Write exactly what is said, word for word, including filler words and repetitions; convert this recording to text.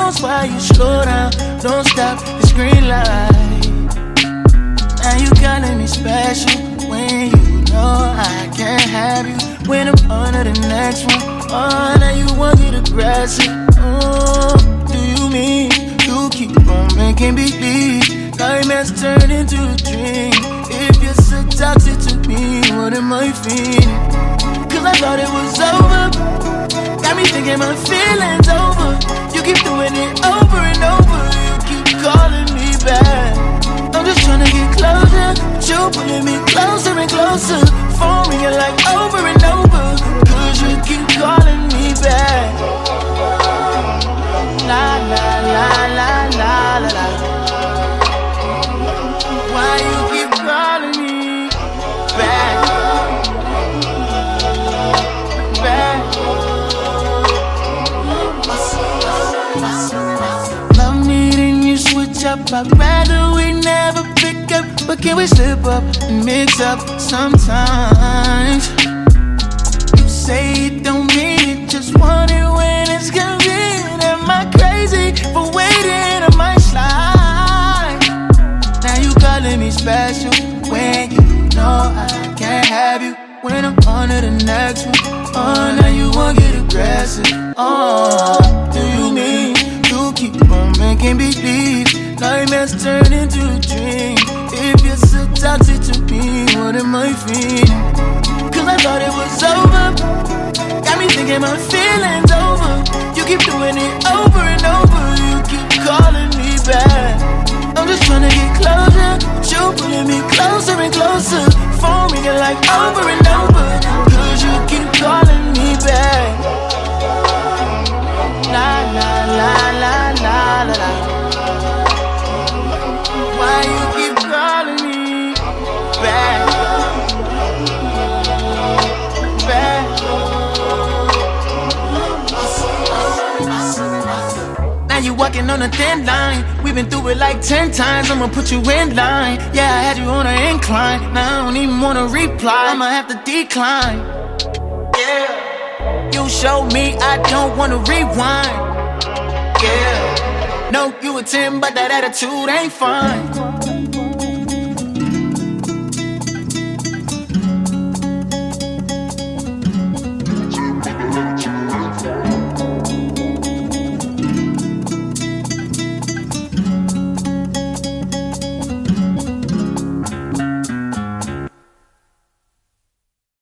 knows why you slow down. Don't stop, it's green light. Now you calling me special when you know I can't have you. When I'm on to the next one, oh, now you want to get aggressive. Oh, do you mean you keep on making believe nightmares turn into a dream? If you're so toxic to me, what am I feeling? Cause I thought it was over. Got me thinking my feelings over. You keep doing it over and over. You keep calling me back. I'm just trying to get closer, but you pulling me closer and closer. Phone ringing like over and over. Cause you keep calling me back. La la la la la la la. Why you keep calling me back? Back. Love me then you switch up. I'd rather we never pick up, but can we slip up and mix up sometimes? You say it don't mean it, just want it when it's convenient. Am I crazy for waiting? I might slide. Now you calling me special when you know I can't have you. When I'm on to the next one, oh, now you won't get aggressive. Oh, do you mean you keep on making believe nightmares turn into a dream? If you're so toxic to me, what am I feeling? Cause I thought it was over. Got me thinking my feelings over. You keep doing it over and over. You keep calling me back. I'm just trying to get closer, but you pulling me closer and closer. Phone ringing like over and over. Cause you keep calling me back. La la la la la la la. Why you keep calling me back? Back. Now you walking on a thin line. We've been through it like ten times. I'ma put you in line. Yeah, I had you on an incline. Now I don't even wanna reply. I'ma have to decline. Yeah. You showed me I don't wanna rewind. Yeah. No, you a ten, but that attitude ain't fine.